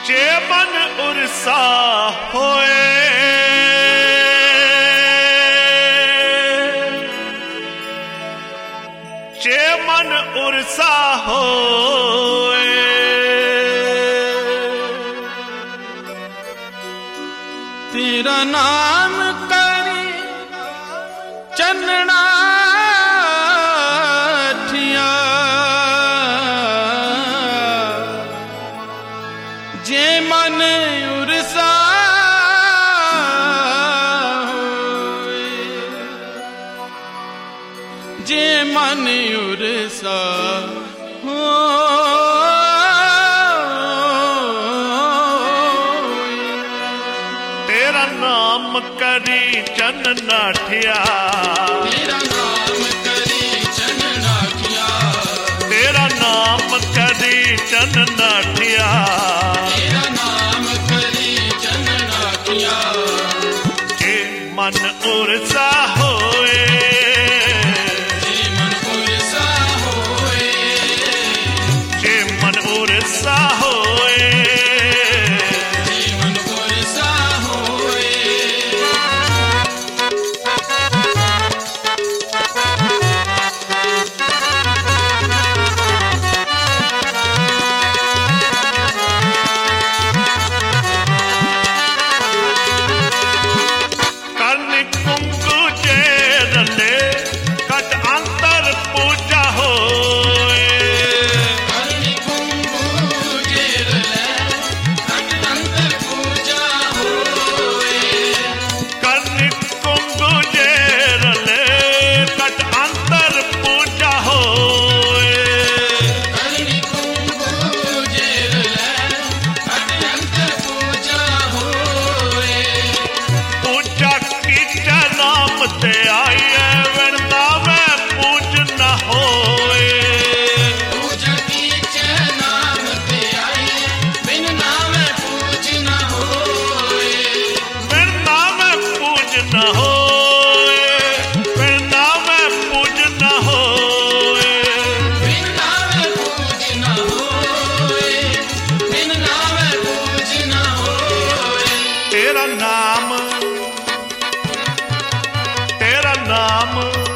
जे मन उर्सा होए जे मन उर्सा होए तेरा नाम करी चन्ना ठिया जे मन उर्सा होए जे मन उर्सा तेरा नाम करी चन नाठिया तेरा नाम करी चन नाठिया तेरा नाम करी चन नाठिया तेरा नाम करी चन नाठिया जे मन उर्सा होए जे मन उर्सा होए जे मन उर्सा होए जे मन उर्सा होए कर्ण कुंकु जे रले कट अंतर पूजा होए करनी कुंभु जेरले कट अंतर पूजा होए कर्ण कुंकु जे रले कट अंतर पूजा होए करनी कुंभु जेरले कट अंतर पूजा होए पूजा कीचा नाम ते आई है वृंदावे पूज न होए पूजा की नाम ते आई बिन नाम पूज न होए वृंदावे पूज न होए वृंदावे पूज न होए बिन नाम पूज न होए बिन नाम पूज न होए तेरा नाम तेरा नाम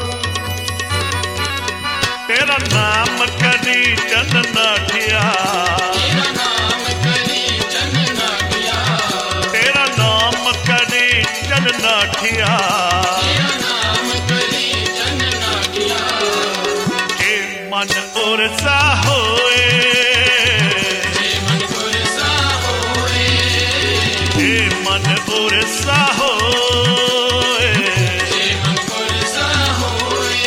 तेरा नाम कदी चन नाठिया तेरा नाम करी चन नाठिया तेरा नाम कदी चन नाठिया तेरा नाम करी चन नाठिया जे मन उर्सा होए जे मन उर्सा होए जे मन उर्सा होए जे मन उर्सा होए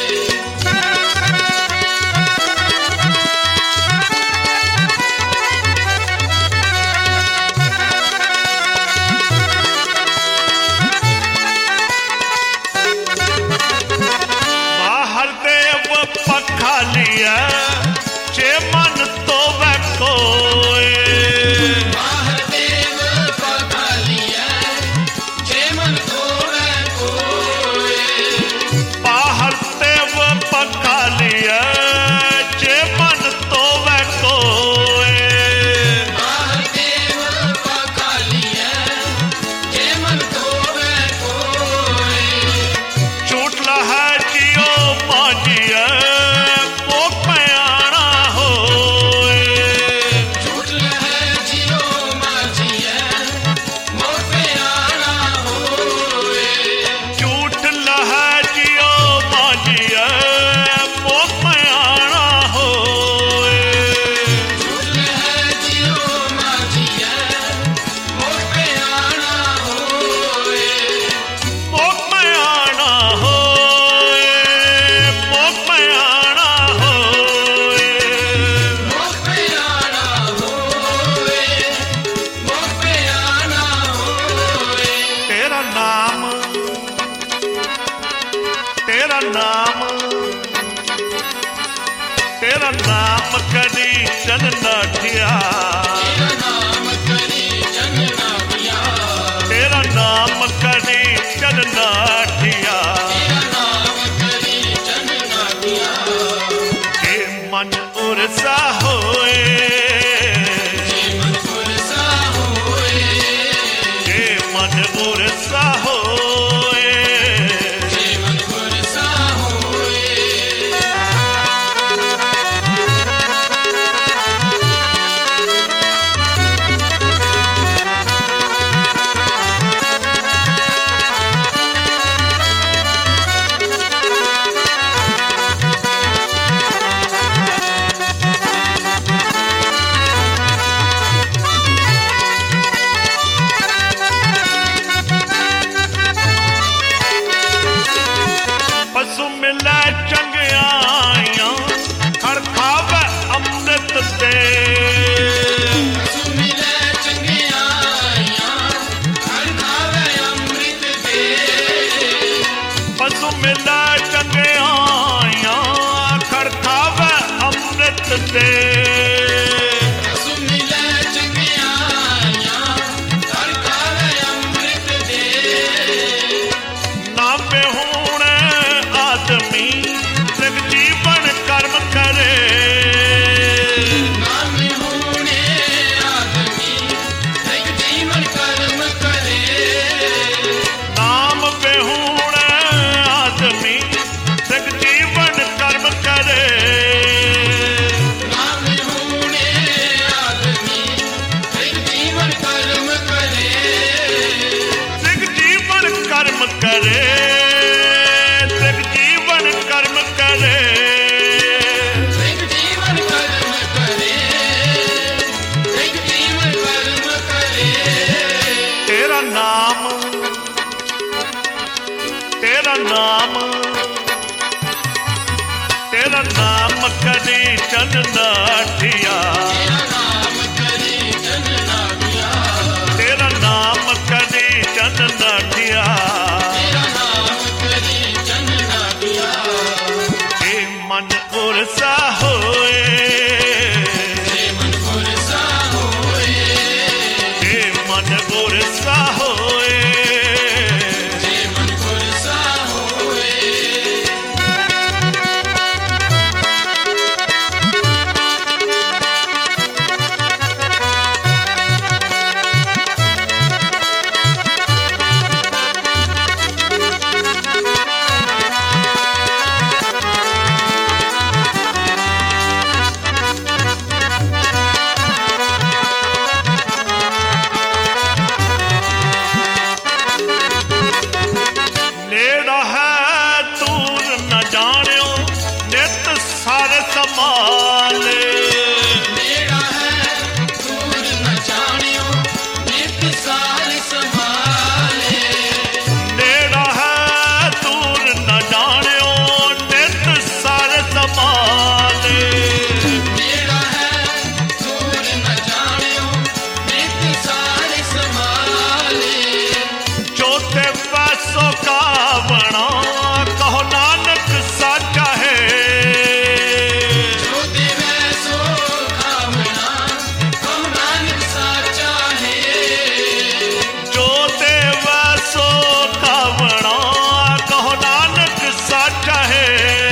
बाहर देव पखा लिया जे मन तो वह कोए बाहर देव पखा लिया जे मन होवे कोए बाहर देव पखा लिया जे मन तो वह कोए बाहर देव पखा लिया जे मन होवे कोए झूठ लहा जियो माजिया मोक में आना होए झूठ लहे जियो माजिया मोर पे आना होए झूठ लहा जियो माजिया मोक में आना होए झूठ लहे जियो माजिया मोर पे आना होए मोक में आना होए मोक में आना होए मोर पे आना होए मोर पे आना होए तेरा नाम तेरा नाम तेरा नाम कदी चन नाठिया तेरा नाम करी चन नाठिया तेरा नाम कदी चन नाठिया तेरा नाम करी चन नाठिया जे मन उर्सा होए जे मन उर्सा मन उरसा होए, जे मन उरसा होए। पशु मिलै चंगियाइयां खड़खावे अमृत दे, पशु मिलै चंगियाइयां खड़खावे अमृत दे, पशु मिलै चंगियाइयां खड़खावे अमृत दे, पशु मिलै चंगियाइयां खड़खावे अमृत दे। नाम बेहूण आदमी जग जीवन कर्म करे, नाम होने आदमी एक जीवन कर्म करे, नाम बेहूण आदमी जग जीवन कर्म करे, नाम होने आदमी एक जीवन कर्म करे, जग जीवन कर्म करे, जग जीवन कर्म करे। एक जीवन कर्म करे, एक जीवन कर्म करे। तेरा नाम, तेरा नाम, तेरा नाम कदी चन नाठिया, तेरा नाम करी जन नागिया, तेरा नाम कदी चन नाठिया, तेरा नाम करी जन नागिया। ए मन उरसा होए, जे मन उरसा होए, ए मन उरसा होए। जे मन उरसा होए। नेड़ा है दूर न जानियो नित सारे समाले, नेड़ा है दूर न जानियो नित सार संभाले, नेड़ा है दूर न जानियो नित सारे समाले, नेड़ा है दूर न जानियो नित सार संभाले। जो ते पैसों का बना कहो नानक साचा है, जो देवे सो खावना कहो नानक साचा है, जो ते पैसों का बना कहो नानक साचा है,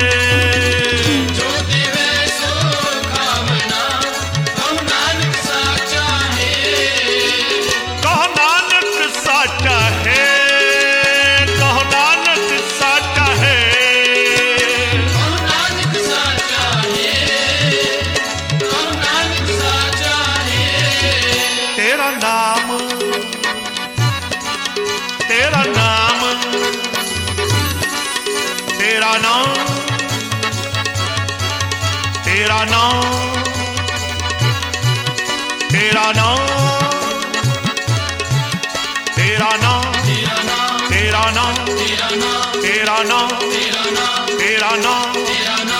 जो देवे सो खावना कहो नानक साचा है, कहो नानक साचा है, कहो नानक साचा है। कहो नानक साचा है, कहो नानक साचा है। तेरा नाम, तेरा नाम, तेरा नाम, तेरा नाम, तेरा नाम, तेरा नाम, तेरा नाम, तेरा नाम, तेरा नाम, तेरा नाम, तेरा नाम, तेरा नाम, तेरा नाम।